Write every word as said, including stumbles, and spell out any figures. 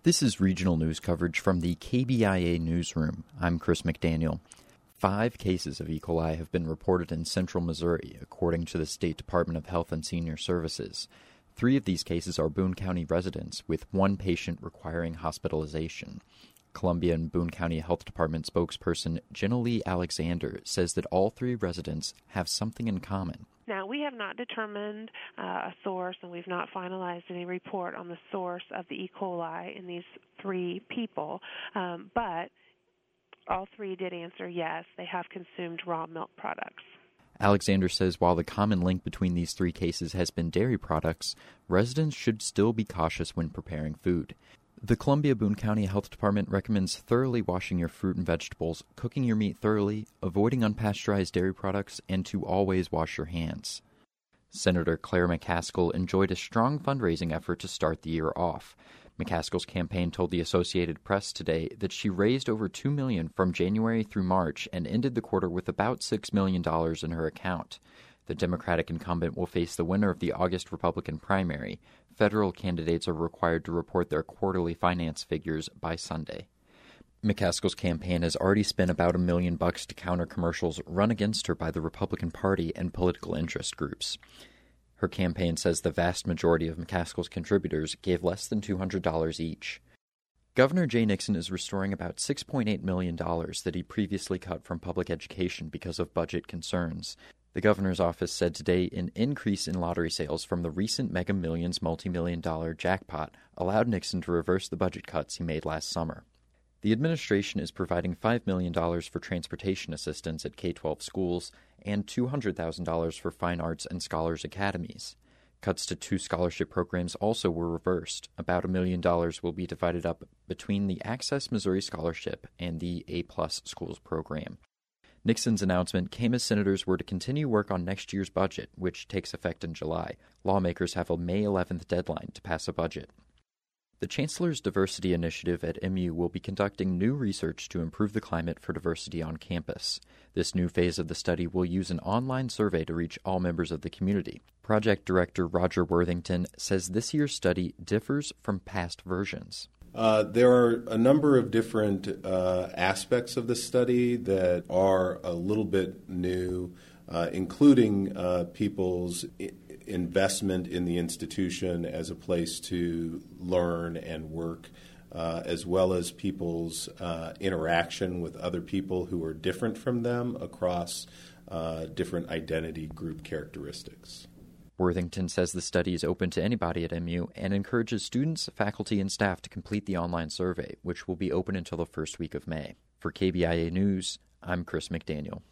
This is regional news coverage from the K B I A newsroom. I'm Chris McDaniel. Five cases of E. coli have been reported in central Missouri, according to the State Department of Health and Senior Services. Three of these cases are Boone County residents, with one patient requiring hospitalization. Columbia and Boone County Health Department spokesperson Jenna Lee Alexander says that all three residents have something in common. Now, we have not determined uh, a source, and we've not finalized any report on the source of the E. coli in these three people, um, but all three did answer yes, they have consumed raw milk products. Alexander says while the common link between these three cases has been dairy products, residents should still be cautious when preparing food. The Columbia-Boone County Health Department recommends thoroughly washing your fruit and vegetables, cooking your meat thoroughly, avoiding unpasteurized dairy products, and to always wash your hands. Senator Claire McCaskill enjoyed a strong fundraising effort to start the year off. McCaskill's campaign told the Associated Press today that she raised over two million dollars from January through March and ended the quarter with about six million dollars in her account. The Democratic incumbent will face the winner of the August Republican primary. Federal candidates are required to report their quarterly finance figures by Sunday. McCaskill's campaign has already spent about a million bucks to counter commercials run against her by the Republican Party and political interest groups. Her campaign says the vast majority of McCaskill's contributors gave less than two hundred dollars each. Governor Jay Nixon is restoring about six point eight million dollars that he previously cut from public education because of budget concerns. The governor's office said today an increase in lottery sales from the recent Mega Millions multi-million dollar jackpot allowed Nixon to reverse the budget cuts he made last summer. The administration is providing five million dollars for transportation assistance at K through twelve schools and two hundred thousand dollars for fine arts and scholars academies. Cuts to two scholarship programs also were reversed. About a million dollars will be divided up between the Access Missouri Scholarship and the A-plus Schools program. Nixon's announcement came as senators were to continue work on next year's budget, which takes effect in July. Lawmakers have a May eleventh deadline to pass a budget. The Chancellor's Diversity Initiative at M U will be conducting new research to improve the climate for diversity on campus. This new phase of the study will use an online survey to reach all members of the community. Project Director Roger Worthington says this year's study differs from past versions. Uh, there are a number of different uh, aspects of the study that are a little bit new, uh, including uh, people's I- investment in the institution as a place to learn and work, uh, as well as people's uh, interaction with other people who are different from them across uh, different identity group characteristics. Worthington says the study is open to anybody at M U and encourages students, faculty, and staff to complete the online survey, which will be open until the first week of May. For K B I A News, I'm Chris McDaniel.